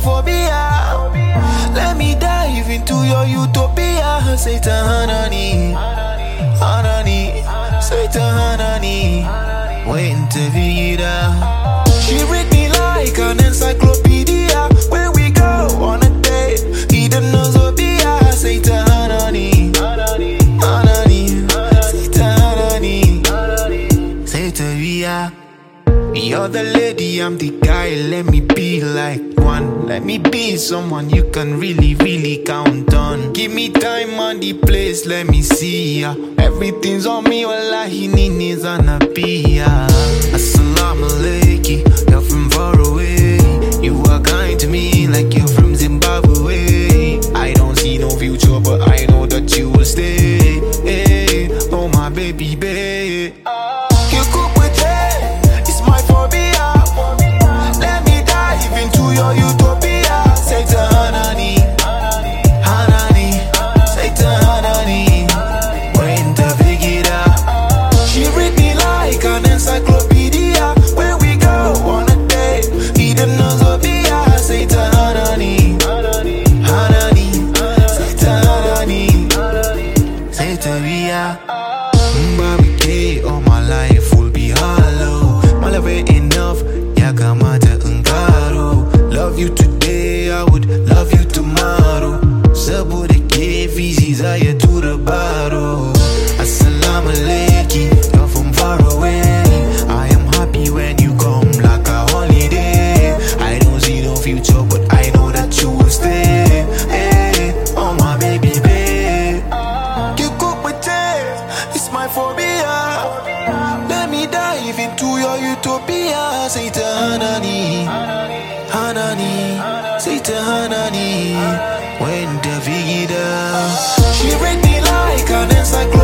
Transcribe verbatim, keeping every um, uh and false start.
phobia. Let me dive into your utopia. Say to Hanani, Hanani, say to Hanani, waiting to be there. She read me like an encyclopedia. When we go on a date, he don't know Zobia. Say to Hanani, Hanani, say to Hanani, say to Via. You're the lady, I'm the guy. Let me be like one. Let me be someone you can really, really count on. Give me time on the place, let me see ya. Everything's on me, wallahi nini's on a pia. Assalamu alaikum, you're from far away. You are kind to me like you're from Zimbabwe. I don't see no future, but I know that you will stay. Hey, oh my baby, babe. You cook with it, it's my phobia. Let me dive into your utopia. Say to Hanani, Hanani, say to Hanani, when to figure it out. She read me like an encyclopedia. When we go on a date, he don't know Zobia. Say to Hanani, Hanani, say to Hanani, say to Via. Mbabike, all my life will be hollow. My love ain't enough, yakamata ungaro. Love you today, I would love you tomorrow. Sabude ke fizi zaya to the bottle. Assalamu alaikum, you're from far away. I am happy when you come like a holiday. I don't see no future, but I know that you will stay. Hey, oh my baby, babe. You cook with taste, it's my phobia. Let me dive into your utopia. Say to Hanani, Hanani, say to Hanani, when the figure. She read me like an encyclopedia.